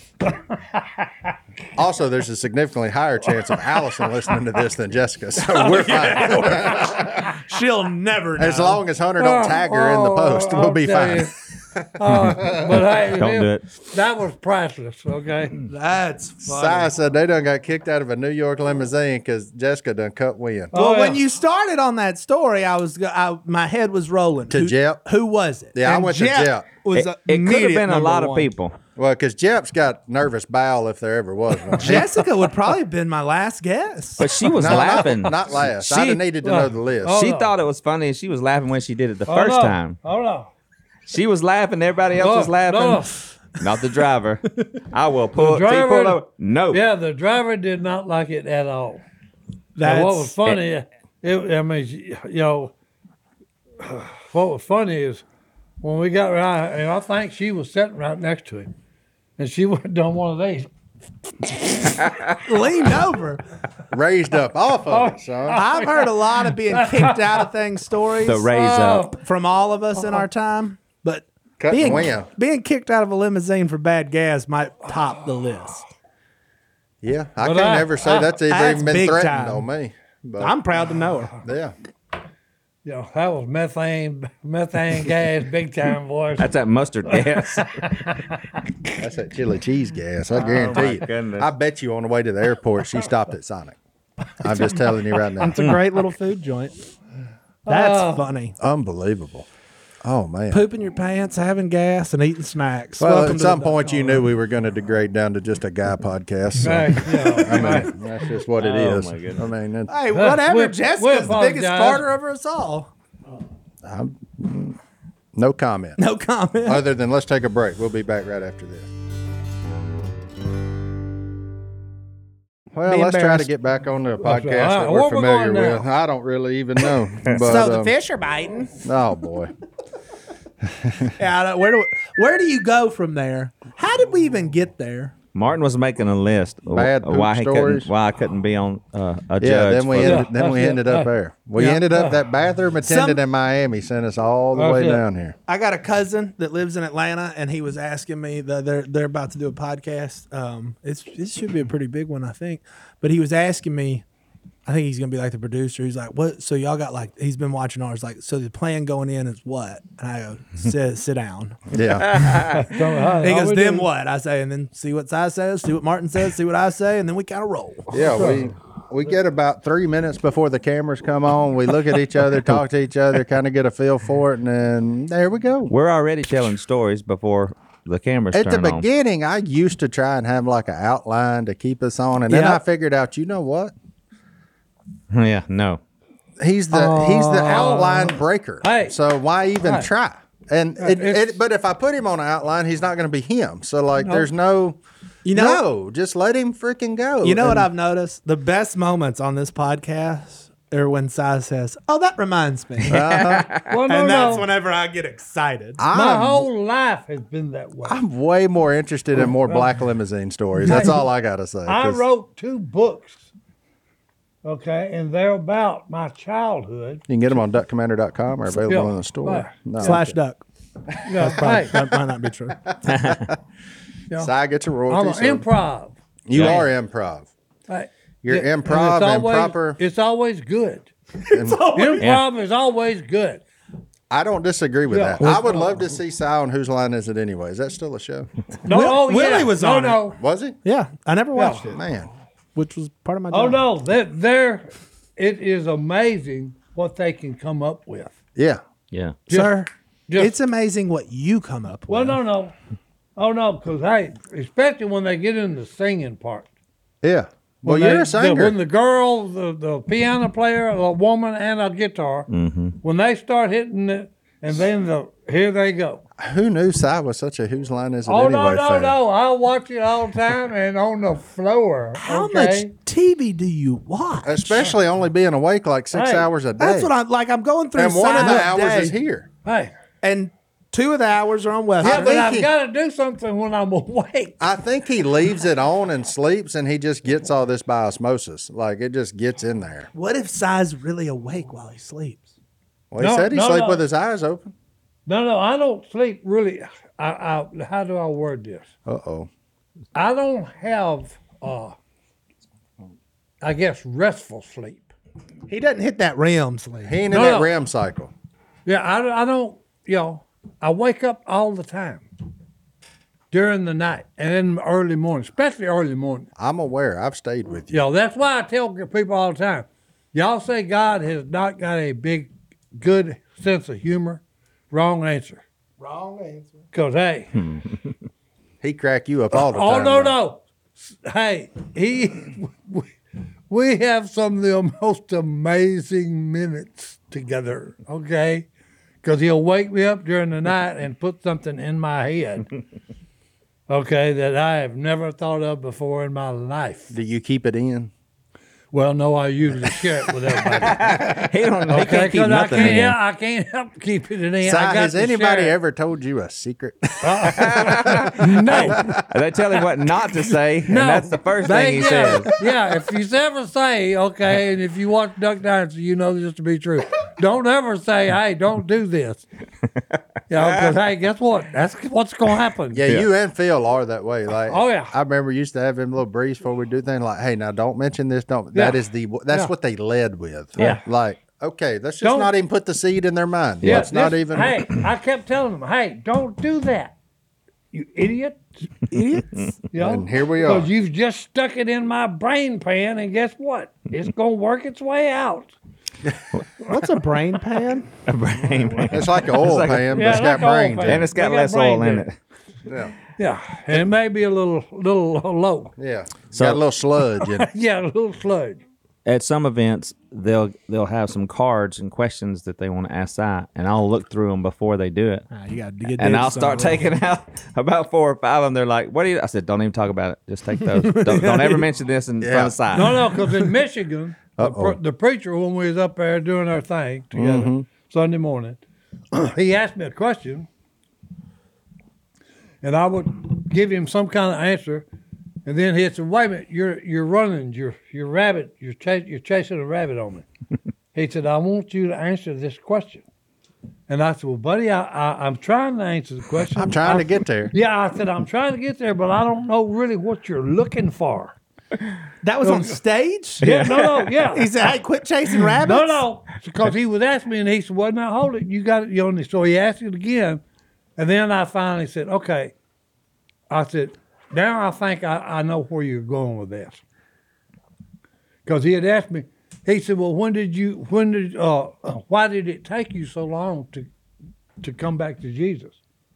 Also, there's a significantly higher chance of Allison listening to this than Jessica, so we're fine. She'll never know. As long as Hunter don't tag her in the post, we'll be I'll tell fine. you. Uh, but hey, Don't him- do it. that was priceless. Okay. That's funny. Si said they done got kicked out of a New York limousine because Jessica done cut wind. Well, Oh, when yeah. you started on that story, I was go- I, my head was rolling. To who, Jep? Who was it? Yeah, I And went to Jep. Was It, a it could have immediate been a number lot of one. people. Well, because Jep's got nervous bowel if there ever was one. Jessica would probably have been my last guess. But she was No, laughing. Not, not last. She, I'd have needed to know the list. Oh, she no. thought it was funny, and she was laughing when she did it the Oh, first no. time. Oh no. She was laughing. Everybody else No, was laughing. no. Not the driver. I will pull. The see, pull driver- over. No. Yeah, the driver did not like it at all. That's, And what was funny, it, I mean, you know, what was funny is when we got right, and I think she was sitting right next to him, and she would have done one of these. leaned over. Raised up off of it, son. I've heard a lot of being kicked out of things stories The raise Oh. up. from all of us in our time, but Cutting being, wind. being kicked out of a limousine for bad gas might top the list. Yeah, I But can't I- ever say I- that's even, that's been big threatened time. on me. But I'm proud to know her. yeah, You know, that was methane, methane gas, big time, boys. That's that mustard gas. that's that chili cheese gas. I guarantee my you. goodness. I bet you on the way to the airport she stopped at Sonic. I'm just telling you right now. It's a great little food joint. That's Oh. funny. Unbelievable. Oh man. Pooping your pants, having gas, and eating snacks. Well, Welcome at to some the- point you knew we were going to degrade down to just a guy podcast. So, Hey, you know, I mean, that's just what it Oh, is. my goodness. I mean, that's, Hey, whatever. we- Jessica's we the biggest apologize. farter of us all. no comment. No comment. Other than let's take a break. We'll be back right after this. Well, Be let's try to embarrassed. get back on the right. podcast that Where we're we familiar going with. now? I don't really even know. But, so the um, fish are biting. oh boy. Yeah, I don't- where do where do you go from there? How did we even get there? Martin was making a list of Bad of why poop he stories. couldn't why I couldn't be on uh, a judge. Yeah, then we for the- ended, then we that's it. ended up there. We Yeah. ended up that bathroom attendant Some- in Miami sent us all the That's way it. down here. I got a cousin that lives in Atlanta, and he was asking me that they're they're about to do a podcast. Um, it's it should be a pretty big one, I think. But he was asking me, I think he's gonna be like the producer. He's like, "What? So y'all got like?" He's been watching ours. Like, so the plan going in is what? And I go, "Sit sit down." Yeah. He goes, "Then what?" I say, and then see what Si says, see what Martin says, see what I say, and then we kind of roll. Yeah, we we get about three minutes before the cameras come on. We look at each other, talk to each other, kind of get a feel for it, and then there we go. We're already telling stories before the cameras At the turn on. beginning, I used to try and have like an outline to keep us on, and then Yeah. I figured out, you know what? Yeah, no. He's the he's the outline breaker. Hey. So why even Hey. try? And it, it's- it, but if I put him on an outline, he's not going to be him. So like, there's no, You know, no, just let him freaking go. you know what And- I've noticed? The best moments on this podcast are when Si says, "Oh, that reminds me," Well, no, and that's no. whenever I get excited. My I'm, whole life has been that way. I'm way more interested in more black limousine stories. That's all I got to say. I 'cause- wrote two books, okay, and they're about my childhood. You can get them on duck commander dot com or available Yeah. in the store. Right. No, Slash okay. duck. Yeah, hey, That might not be true. Si gets a I'm royalty. an so improv. you Yeah. are improv. Hey, You're yeah, and improv it's and always- proper. It's always good. And Improv is always good. I don't disagree with Yeah. that. I would love to see Si on Whose Line Is It Anyway? Is that still a show? No, Will- oh, Willie yeah. was no, on it. no. Was he? Yeah, I never watched it, Man. which was part of my Oh job. no, that there, it is amazing what they can come up with. Yeah. Yeah. sir. just- It's amazing what you come up with. Well, no, no, oh no, because hey, especially when they get in the singing part. Yeah. Well, When you're they- a the- singer. when the girl, the, the piano player, the woman, and a guitar, when they start hitting it, and then the here they go. Who knew Si was such a Whose Line Is It Oh Anyway no, no, fan? no! I watch it all the time and on the floor. How okay? much T V do you watch? Especially only being awake like six Hey, hours a day. That's what I'm like. I'm going through. and one of the Si's hours day, is here. Hey, and two of the hours are on West. yeah, I but think I've he- got to do something when I'm awake. I think he leaves it on and sleeps, and he just gets all this by osmosis. Like it just gets in there. What if Si's really awake while he sleeps? Well, he No, said he no, slept no. with his eyes open. No, no, I don't sleep really. I, I how do I word this? Uh oh. I don't have, uh, I guess, restful sleep. He doesn't hit that R E M sleep. He ain't in No, that no. R E M cycle. Yeah, I, I don't, you know, I wake up all the time during the night and in the early morning, especially early morning. I'm aware. I've stayed with you. You know, that's why I tell people all the time, y'all say God has not got a big, good sense of humor. Wrong answer. Wrong answer. Because, hey. He crack you up all the Oh, time. no, though. no. Hey, he, we, we have some of the most amazing minutes together, okay? Because he'll wake me up during the night and put something in my head, okay, that I have never thought of before in my life. Do you keep it in? Well, no, I usually share it with everybody. He don't. He Okay, can't keep 'cause I nothing can't, in. yeah, I can't help keeping it in. Si, I got has to anybody share it. ever told you a secret? No. They tell him what not to say, No, and that's the first they- thing he yeah, says. Yeah, if you ever say, okay, and if you watch Duck Dynasty, you know this to be true. Don't ever say, hey, don't do this. You know, because, hey, guess what? That's what's going to happen. Yeah, you and Phil are that way. Like, Oh, yeah. I remember we used to have them little breeze before we do things like, "Hey, now don't mention this." Don't. That Yeah. is the. That's Yeah. what they led with. Yeah. Like, okay, let's just Don't- not even put the seed in their mind. Yeah, Let's not this- even. Hey, I kept telling them, hey, don't do that. You idiot. Idiots. You know? And here we are. Because you've just stuck it in my brain pan, and guess what? It's going to work its way out. What's a brain pan? A brain, man. It's like an oil like a- pan, but Yeah, it's like got brain. oil to pan. it. And it's got They got less brain oil in there. it. Yeah, Yeah, and it may be a little, little low. yeah. So- got a little sludge in it. Yeah, a little sludge. At some events, they'll they'll have some cards and questions that they want to ask Si, and I'll look through them before they do it. Ah, you got to get. And dibs I'll start on it. taking out about four or five of them. They're like, "What do you?" I said, "Don't even talk about it. Just take those. don't, don't ever mention this in front of Si." No, no, because in Michigan, the, Uh-oh. pre- the preacher, when we was up there doing our thing together Sunday morning, he asked me a question, and I would give him some kind of answer, and then he said, "Wait a minute, you're you're running, you're you're rabbit, you're chas- you're chasing a rabbit on me." He said, "I want you to answer this question," and I said, "Well, buddy, I, I I'm trying to answer the question. I'm trying I- to get there. Yeah, I said I'm trying to get there, but I don't know really what you're looking for." That was on stage. Yeah, no, no, yeah. He said, "Hey, quit chasing rabbits." No, no, because he was asking me, and he said, "Well, now hold it, you got it." You know, so he asked it again, and then I finally said, "Okay." I said, "Now I think I, I know where you're going with this," because he had asked me. He said, "Well, when did you? When did? Uh, uh, why did it take you so long to to come back to Jesus?"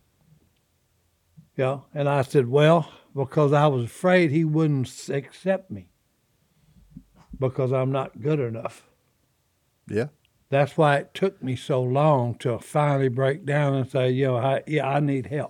Yeah, and I said, "Well, because I was afraid he wouldn't s- accept me because I'm not good enough." Yeah. That's why it took me so long to finally break down and say, you know, I, yeah, I need help.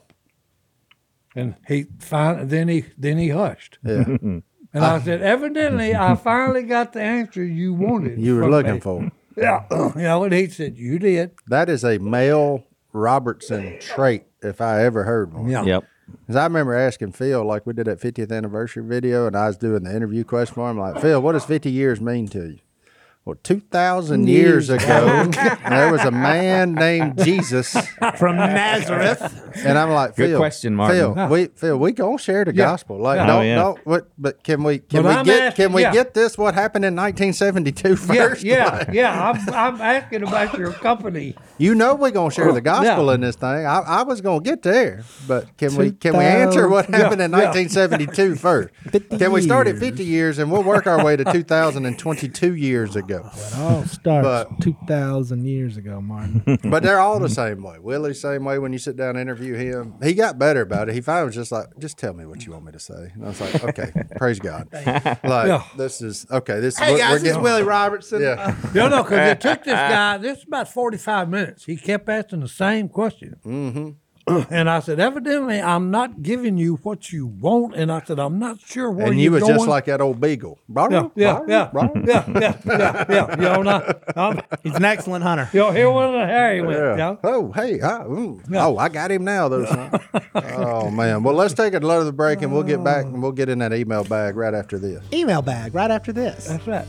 And he finally, then he, then he hushed. Yeah. And I said, evidently, I finally got the answer you wanted. You were from looking me." for. Yeah, you know, and he said, "You did." That is a male Robertson trait, if I ever heard one. Yeah. Yep. Because I remember asking Phil, like we did that fiftieth anniversary video, and I was doing the interview question for him, like, "Phil, what does fifty years mean to you?" Well, two thousand years ago, there was a man named Jesus. From Nazareth. And I'm like, Good Phil, question, Martin. Phil, we, Phil, we gonna share the Yeah. gospel. Like, Yeah. don't, Oh, yeah. don't, what, but can we, can But we I'm get, asking- can we yeah. get this? What happened in nineteen seventy-two Yeah, first? yeah, Like, yeah. I'm, I'm asking about your company. you know we're gonna share the gospel Yeah. in this thing. I, I was gonna get there, but can we, can we answer what happened in Yeah, yeah. nineteen seventy-two first? Can we start at fifty years and we'll work our way to two thousand twenty-two years ago? Oh, starts But- two thousand years ago, Martin. But they're all the same way. Willie's same way when you sit down and interview him. He got better about it. He finally was just like, "Just tell me what you want me to say." And I was like, "Okay, praise God." Like, Yeah. this is, okay, this Hey we're- guys, we're this is getting- Willie Robertson. Yeah. No, no, because it took this guy, this is about forty-five minutes. He kept asking the same question. Mm-hmm. And I said, evidently, I'm not giving you what you want. And I said, I'm not sure where And you're you was going. just like that old beagle. yeah, yeah, yeah, yeah, yeah, yeah, yeah. You know, not, I'm, He's an excellent hunter. you know, here went the Harry went. Yeah. You know? Oh, hey. I, ooh. Oh, I got him now, though, son. Oh, man. Well, let's take another break and we'll get back and we'll get in that email bag right after this. Email bag right after this. That's right.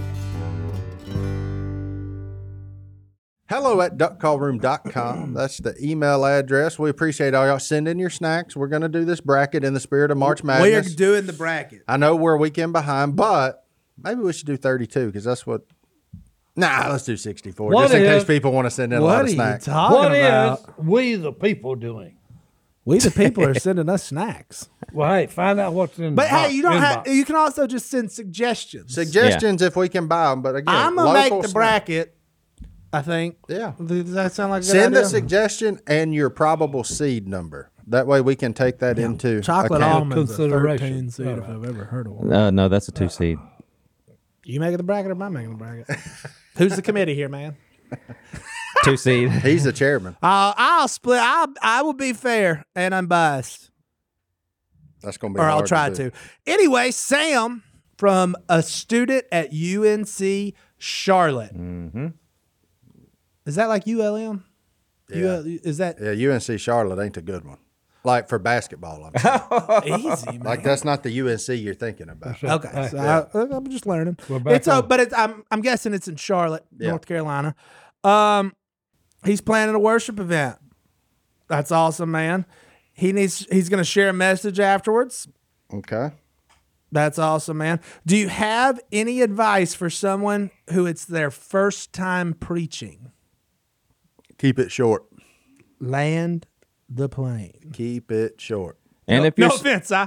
Hello at duck call room dot com. That's the email address. We appreciate all y'all. Send in your snacks. We're going to do this bracket in the spirit of March We are Madness. doing the bracket. I know we're a weekend behind, but maybe we should do thirty-two because that's what Nah, let's do sixty-four, What just in case is- people want to send in a lot What of are you snacks. talking What about? is we the people doing? We the people are sending us snacks. Well, hey, find out what's in. But the hey, box, you don't have. inbox. You can also just send suggestions. Suggestions if we can buy them, but again, I'm gonna make local the snack- bracket. I think. Yeah. Does that sound like a good Send idea? a suggestion and your probable seed number. That way we can take that into Chocolate account. almonds a Consideration. thirteen seed if I've ever heard of one. Uh, no, that's a two seed. You making the bracket or am I making the bracket? Who's the committee here, man? Two seed. He's the chairman. Uh, I'll split. I'll, I will be fair and unbiased, That's going to be or I'll hard try do. to. Anyway, Sam from a student at U N C Charlotte. Mm-hmm. Is that like U L M? Yeah. U- is that Yeah, U N C Charlotte ain't a good one. Like for basketball, I'm saying. easy, man? Like that's not the U N C you're thinking about. Okay, so I, I'm just learning. We're back It's uh, on. but it's I'm I'm guessing it's in Charlotte, Yeah. North Carolina. Um, he's planning a worship event. That's awesome, man. He needs. He's going to share a message afterwards. Okay. That's awesome, man. Do you have any advice for someone who it's their first time preaching? Keep it short. Land the plane. Keep it short. And if No you're offense, I.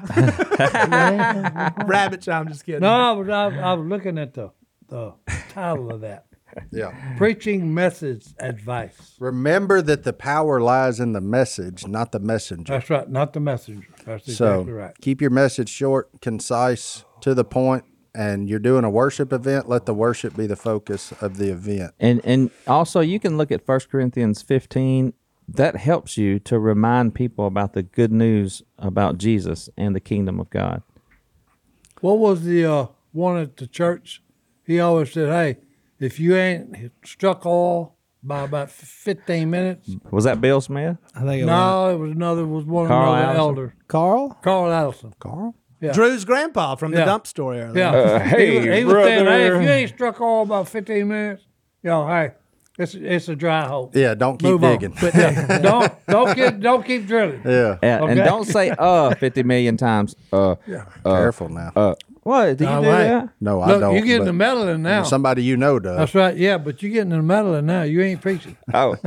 Rabbit chow, I'm just kidding. No, I was, I, was- I was looking at the the title of that. Yeah. Preaching message advice. Remember that the power lies in the message, not the messenger. That's right, not the messenger. That's So exactly right. keep your message short, concise, to the point, and you're doing a worship event, let the worship be the focus of the event. And and also you can look at First Corinthians fifteen. That helps you to remind people about the good news about Jesus and the kingdom of God. What was the uh, one at the church? He always said, "Hey, if you ain't struck oil by about fifteen minutes." Was that Bill Smith? I think it was No, it was another. It was one Carl another Allison? elder, Carl. Carl Allison. Carl? Yeah. Drew's grandpa from the Yeah. dump story earlier. Yeah, Uh, he, hey, was- he was saying, "Hey, brother." if you ain't struck oil about fifteen minutes, yo, hey, it's it's a dry hole. Yeah, don't keep Move on. digging. Yeah, don't don't get don't keep drilling." Yeah. Yeah, and Okay. don't say uh fifty million times. Uh, Careful now. uh, what? Do you No, do wait. that? no, I Look, don't. you're getting but the meddling now. Somebody you know does. That's right. Yeah, but you're getting the meddling now. You ain't preaching. Oh,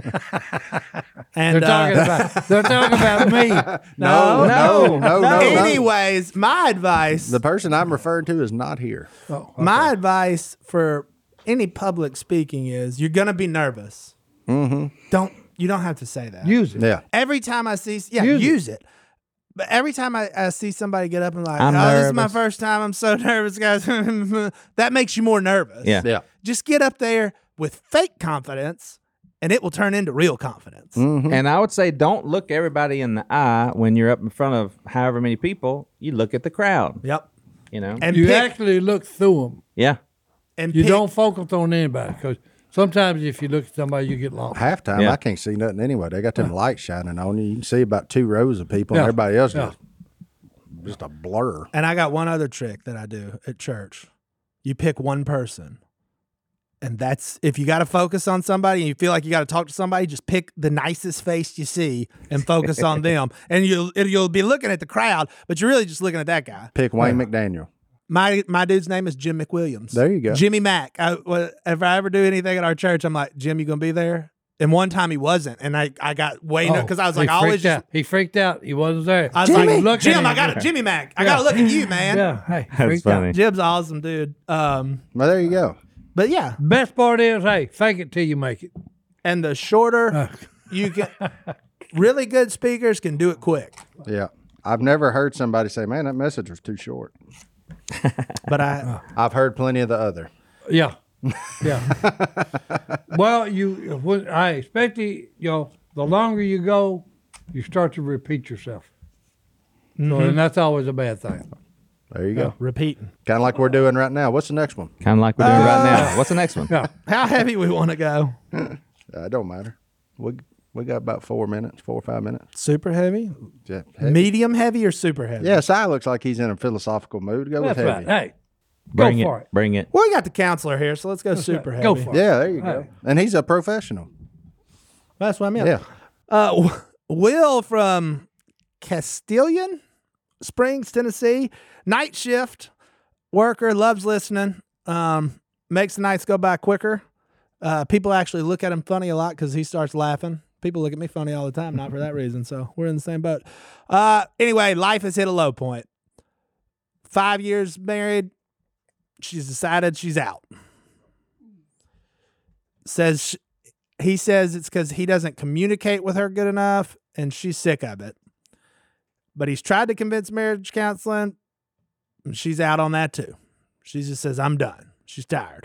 And They're talking uh, about they're talking about me. no, no, no, no, no. anyways, my advice. The person I'm referring to is not here. Oh, My advice for any public speaking is you're gonna be nervous. Mm-hmm. Don't you don't have to say that. use it. Yeah. every time I see yeah Use use, it. it. But every time I, I see somebody get up and like, I'm oh, this is my nervous." first time. I'm so nervous, guys. That makes you more nervous. yeah. Yeah. Just get up there with fake confidence, and it will turn into real confidence. And I would say don't look everybody in the eye when you're up in front of however many people. You look at the crowd. Yep. You know. And You pick, actually look through them. yeah. and You pick- don't focus on anybody because sometimes if you look at somebody, you get lost. Halftime, Yeah. I can't see nothing anyway. They got them lights shining on you. You can see about two rows of people, Yeah. and everybody else Yeah. just, just a blur. And I got one other trick that I do at church. You pick one person. And that's if you got to focus on somebody and you feel like you got to talk to somebody, just pick the nicest face you see and focus on them. And you'll it- you'll be looking at the crowd, but you're really just looking at that guy. Pick Wayne McDaniel. My my dude's name is Jim McWilliams. There you go. Jimmy Mack. I, wha- if I ever do anything at our church, I'm like, Jim, you gonna be there? And one time he wasn't, and I, I got way Oh, because I was he like, I always freaked just, out. He freaked out. He wasn't there. I was Jimmy, like, look Jim, at I got him. it, Jimmy Mack. I Yeah. gotta look at you, man. Yeah, hey, That's freaked funny. out. Jim's an awesome dude. Um, Well, there you go. but yeah, Best part is, hey, fake it till you make it. and the shorter Uh. you can, really good speakers can do it quick. Yeah. I've never heard somebody say, man, that message was too short. But I, I've heard plenty of the other. Yeah, yeah. Well, you, when, I especially, you know, the longer you go, you start to repeat yourself. So, and that's always a bad thing. There you go. repeating. Kind of like we're doing right now. What's the next one? Kind of like we're doing right now. What's the next one? Yeah. How heavy we want to go? Uh, it don't matter. We we got about four minutes, four or five minutes. Super heavy, Yeah. Heavy. medium heavy, or super heavy? Yeah, Si looks like he's in a philosophical mood. Go That's with right. heavy. Hey, Bring go it. for it. Bring it. Well, we got the counselor here, so let's go super heavy. Go for it. Yeah, there you go. Right. And he's a professional. That's what I meant. Yeah. Uh, W- Will from Castilian Springs, Tennessee, night shift worker, loves listening, um, makes the nights go by quicker. Uh, people actually look at him funny a lot because he starts laughing. People look at me funny all the time, not for that reason. So we're in the same boat. Uh, anyway, life has hit a low point. Five years married. She's decided she's out. Says she, he says it's because he doesn't communicate with her good enough, and she's sick of it. But he's tried to convince marriage counseling, and she's out on that too. She just says, I'm done. She's tired.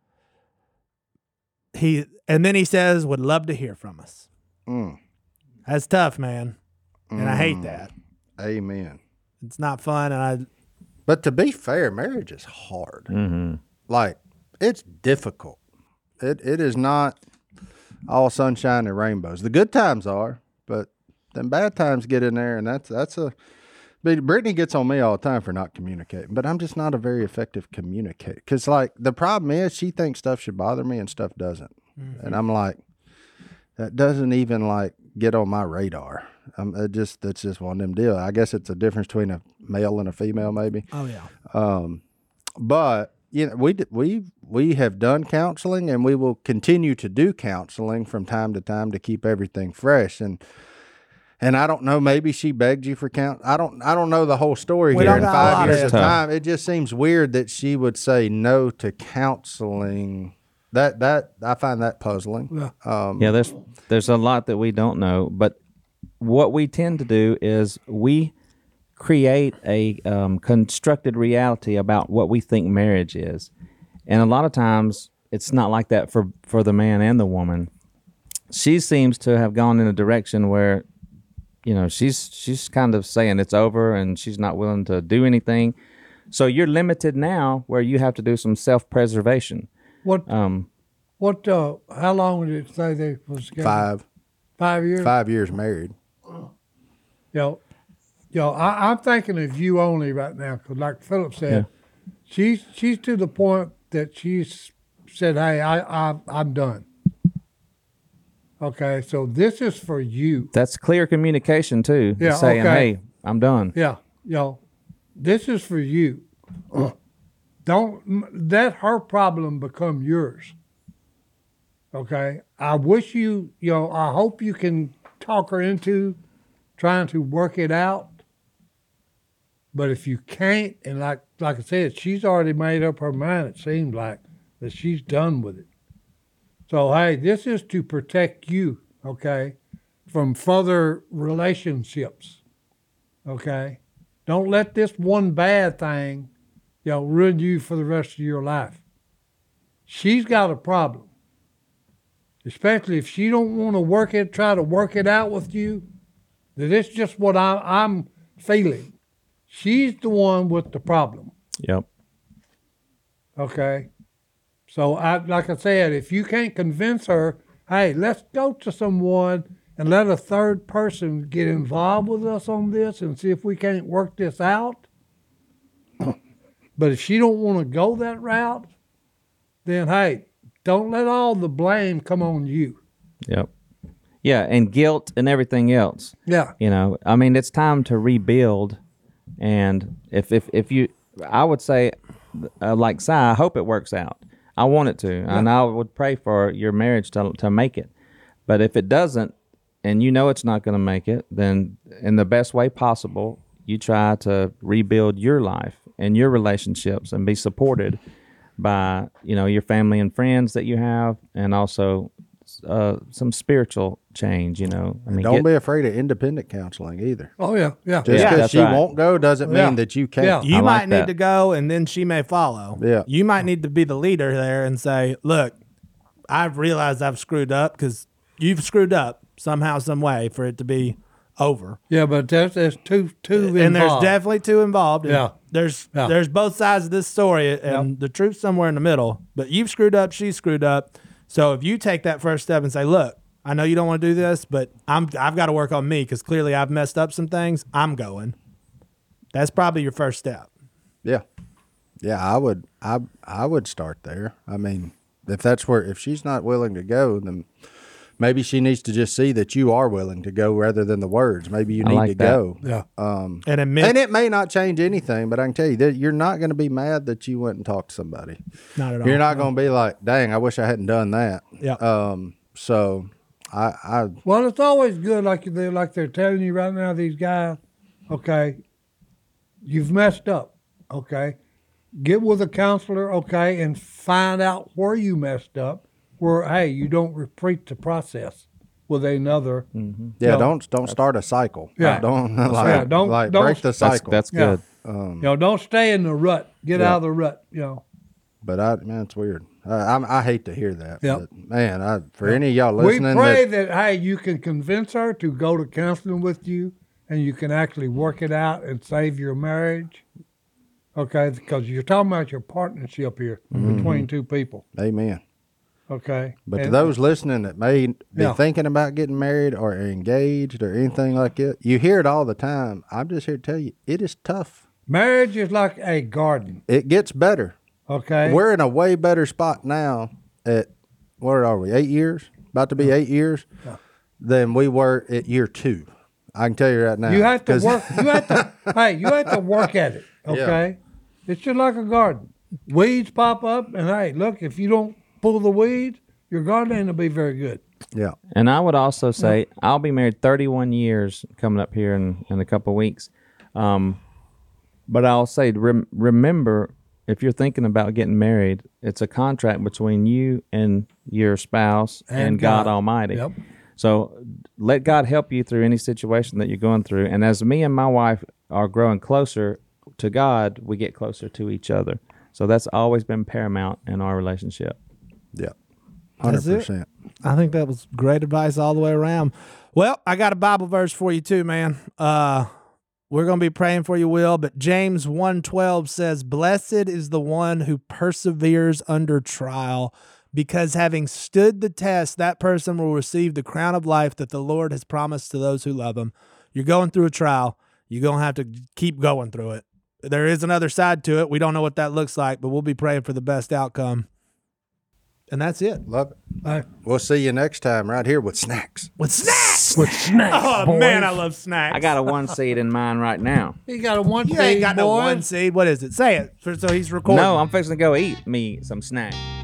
He and then he says, would love to hear from us. Mm. That's tough, man. And Mm. I hate that. Amen. It's not fun. And I, But to be fair, marriage is hard. Mm-hmm. Like, it's difficult. It It is not all sunshine and rainbows. The good times are, but then bad times get in there, and that's that's a. But Brittany gets on me all the time for not communicating, but I'm just not a very effective communicator. Because, like, the problem is she thinks stuff should bother me and stuff doesn't. Mm-hmm. And I'm like, that doesn't even, like, get on my radar. Um, it just That's just one of them deals. I guess it's a difference between a male and a female, maybe. oh, yeah. Um, but, you know, we, we, we have done counseling, and we will continue to do counseling from time to time to keep everything fresh. And, And I don't know, maybe she begged you for count. I don't I don't know the whole story We here don't in got a five lot years of of it. time. It just seems weird that she would say no to counseling. That that I find that puzzling. Yeah. Um, Yeah, there's there's a lot that we don't know, but what we tend to do is we create a um, constructed reality about what we think marriage is, and a lot of times it's not like that for for the man and the woman. She seems to have gone in a direction where, you know, she's she's kind of saying it's over, and she's not willing to do anything. So you're limited now, where you have to do some self-preservation. What? Um, What? Uh, how long did it say they was together? five Five years. five years married. You know, you know, I, I'm thinking of you only right now, because like Philip said, she's she's to the point that she's said, "Hey, I, I I'm done." Okay, so this is for you. That's clear communication too. Yeah, saying, okay. "Hey, I'm done." Yeah, you know, this is for you. Don't m- let her problem become yours. Okay, I wish you, you know, I hope you can talk her into trying to work it out. But if you can't, and like like I said, she's already made up her mind. It seems like that she's done with it. So hey, this is to protect you, okay, from further relationships. Okay, don't let this one bad thing, you know, ruin you for the rest of your life. She's got a problem, especially if she don't want to work it, try to work it out with you. That it's just what I, I'm feeling. She's the one with the problem. Yep. Okay. So, I, like I said, if you can't convince her, hey, let's go to someone and let a third person get involved with us on this and see if we can't work this out. But if she don't want to go that route, then hey, don't let all the blame come on you. Yep. Yeah, and guilt and everything else. Yeah. You know, I mean, it's time to rebuild. And if if if you, I would say, uh, like Si, I hope it works out. I want it to, yeah. And I would pray for your marriage to to make it. But if it doesn't, and you know it's not going to make it, then in the best way possible, you try to rebuild your life and your relationships and be supported by, you know, your family and friends that you have, and also uh, some spiritual change. You know, I mean, Don't get, be afraid of independent counseling either. Oh yeah, yeah. Just Yeah, because that's she right. won't go doesn't mean Yeah. that you can't. Yeah. You I might like need that. to go, and then she may follow. Yeah. You might need to be the leader there and say, look, I've realized I've screwed up, because you've screwed up somehow, some way for it to be over. Yeah, but there's, there's two two involved. And there's definitely two involved. and Yeah. There's Yeah. there's both sides of this story, and the truth's somewhere in the middle. But you've screwed up, she's screwed up. So if you take that first step and say, look, I know you don't want to do this, but I'm I've got to work on me, because clearly I've messed up some things. I'm going. That's probably your first step. Yeah. Yeah, I would I I would start there. I mean, if that's where if she's not willing to go, then maybe she needs to just see that you are willing to go rather than the words. Maybe you I need like to that. go. Yeah. Um, And admit, and it may not change anything, but I can tell you that you're not going to be mad that you went and talked to somebody. not at all. You're not going to be like, dang, I wish I hadn't done that. Yeah. Um, so I, I, Well, it's always good, like they like they're telling you right now. These guys, okay, you've messed up. Okay, get with a counselor. Okay, and find out where you messed up. Where hey, you don't repeat the process with another. Mm-hmm. yeah, No. don't, don't start a cycle. Yeah. Don't like, Yeah, don't- like don't- break the That's, cycle. that's Yeah. good. You know, don't stay in the rut. Get Yeah. out of the rut. You know. But I, man, it's weird. I, I'm, I hate to hear that. Yep. But man, I, for any of y'all We listening, pray that, that, hey, you can convince her to go to counseling with you, and you can actually work it out and save your marriage. Okay, because you're talking about your partnership here Mm-hmm. between two people. amen. Okay, But to And- those listening that may be Yeah. thinking about getting married or engaged or anything like that, you hear it all the time. I'm just here to tell you, it is tough. marriage is like a garden. It gets better. Okay, We're in a way better spot now at, where are we, eight years? About to be eight years than we were at year two. I can tell you right now. you have to 'Cause- work. You have to. hey, you have to work at it. Okay, it's just like a garden. Weeds pop up, and hey, look, if you don't pull the weeds, your garden ain't gonna be very good. Yeah. And I would also say I'll be married thirty-one years coming up here in, in a couple of weeks. Um, but I'll say, rem- remember, if you're thinking about getting married, it's a contract between you and your spouse and, And God. God. Almighty. Yep. So let God help you through any situation that you're going through. And as me and my wife are growing closer to God, we get closer to each other. So that's always been paramount in our relationship. Yeah. one That's hundred it. percent. I think that was great advice all the way around. Well, I got a Bible verse for you too, man. Uh, we're going to be praying for you, Will, but James one twelve says, "Blessed is the one who perseveres under trial, because having stood the test, that person will receive the crown of life that the Lord has promised to those who love him." You're going through a trial. You're going to have to keep going through it. There is another side to it. We don't know what that looks like, but we'll be praying for the best outcome. And that's it. Love it. Hey, We'll see you next time right here with snacks. With snacks. with snacks, Oh, boys. man, I love snacks. I got a one seed in mind right now. You got a one. You ain't got no boy. one seed. What is it? Say it. So so he's recording. No, I'm fixing to go eat me some snack.